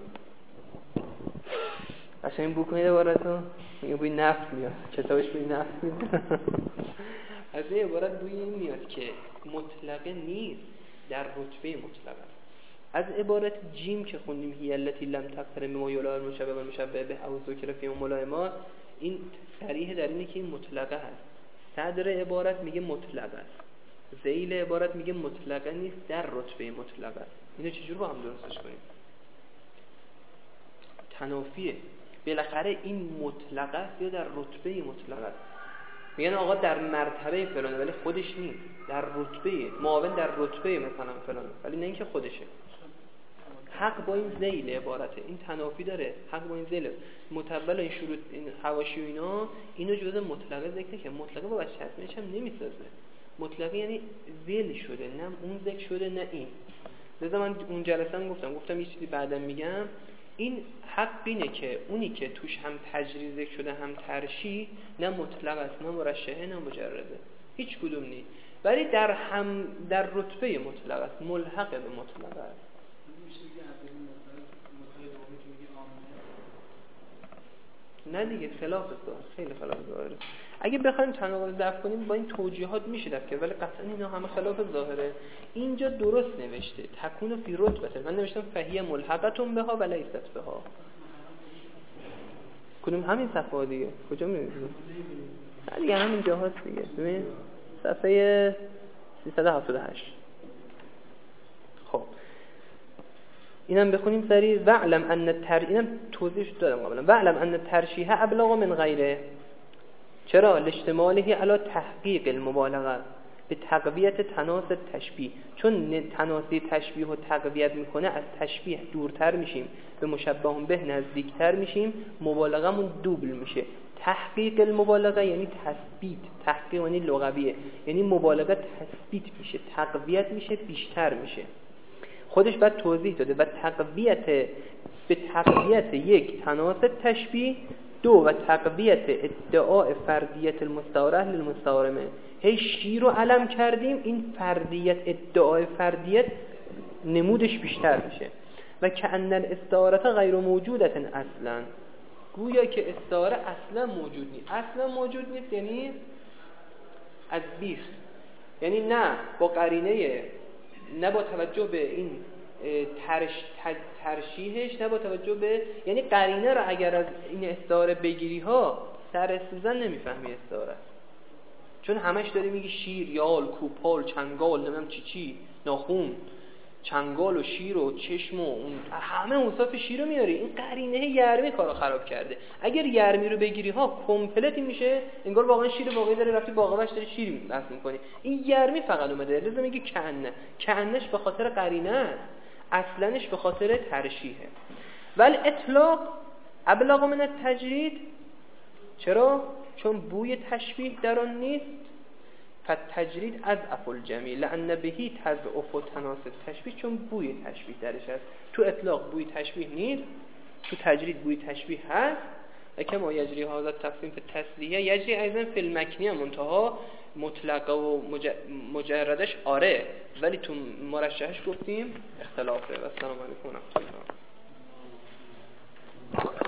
قشنگ بو کنید عبارتو، میگه بوی نفت میاد. کتابش بوی نفت میاد. از این عبارت بوی این میاد که مطلقه نیست، در رتبه مطلقه. از عبارت جیم که خوندیم هی التی لم تقترن بما یلائم المشبه و المشبه به او ذکر فی ملائمات، این صریح در اینه که این مطلقه هست. صدر عبارت میگه مطلقه است، ذیل عبارت میگه مطلقه نیست، در رتبه مطلقه است. اینو چجور با هم درستش کنیم؟ تنافیه. بالاخره این مطلقه است یا در رتبه مطلقه است. میگن آقا در مرتبه فلانه ولی خودش نیست، در رتبه معاون در رتبه مثلا فلانه ولی نه اینکه خودشه. حق با این ذیل عبارته، این تنافی داره. حق با این ذیل متول این شروط این حواشی و اینا، اینو جزء مطلقه ذکر که مطلقه با بچه هم نمیسازه. مطلقه یعنی ذیل شده، نه اون ذکر شده نه این. لذا من اون جلسه هم گفتم یه چیزی بعدم میگم. این حق اینه که اونی که توش هم تجریز ذکر شده هم ترشیح نه مطلق است نه مرشحه نه مجرده، هیچ کدوم نیست، ولی در رتبه مطلق است، ملحق به مطلق است. نه دیگه خلاف ظاهر، خیلی خلاف ظاهره. اگه بخوایم تناقض دفع کنیم با این توجیهات میشه دفع کرد، ولی قطعا اینا همه خلاف ظاهره. اینجا درست نوشته تکون فی رتبه، من نوشتم فهیه ملحقتون بها و لیست بها. کدوم؟ همین صفحه دیگه. کجا می‌بینید؟ دیگه همین جاهاست دیگه. ببین صفحه 378. خب اینم بخونیم سریع. واعلم ان اینم توضیحش دادم قبلا. واعلم ان الترشیح ابلغ من غیره. چرا؟ لاشتماله علی تحقیق المبالغه به تقویت تناس تشبیه، چون تناسی تشبیه و تقویت میکنه از تشبیه دورتر میشیم، به مشبه به نزدیکتر میشیم، مبالغمون دوبل میشه. تحقیق المبالغه یعنی تثبیت، تحقیق یعنی لغویه، یعنی مبالغه تثبیت میشه، تقویت میشه، بیشتر میشه. خودش بعد توضیح داده و به تقویت یک تناس تشبیه، دو و تقویت ادعاء فردیت المستعاره للمستعاره منه. هی شی رو علم کردیم، این فردیت، ادعای فردیت نمودش بیشتر میشه. و کأن الاستعاره غیر موجودت اصلا، گویا که استعاره اصلا موجود نیست. اصلا موجود نیست یعنی از بیخ، یعنی نه با قرینه، نه با توجه به این ترشیحش، نه با توجه به، یعنی قرینه رو اگر از این استعاره بگیری ها سر سوزن نمیفهمی استعاره، چون همش داری میگی شیر، یال، کوپال، چنگال، نمیدونم چی ناخون، چنگال و شیر و چشم و اون همه اوصاف شیر رو میاری. این قرینه یرمی کارو خراب کرده. اگر یرمی رو بگیری ها کمپلتی میشه، انگار واقعا شیر واقعی داره، رفتی باغبش داره شیر بس میکنی. این یرمی فقط اومده، لازم میگی کأنش به خاطر قرینه است، اصلنش به خاطر ترشیحه. ولی اطلاق ابلغ من التجرید. چرا؟ چون بوی تشبیه در آن نیست. فالتجرید اضعف الجمیع لان بهی تضعف و تناسب تشبیه، چون بوی تشبیه درش هست. تو اطلاق بوی تشبیه نیست، تو تجرید بوی تشبیه هست. و کما یجری هذا التقسیم فی التسلیه یجری ایضا فی المکنیه، منتها مطلقه و مجردش آره، ولی تو مرشحش گفتیم اختلافه. و السلام علیکم و رحمت الله.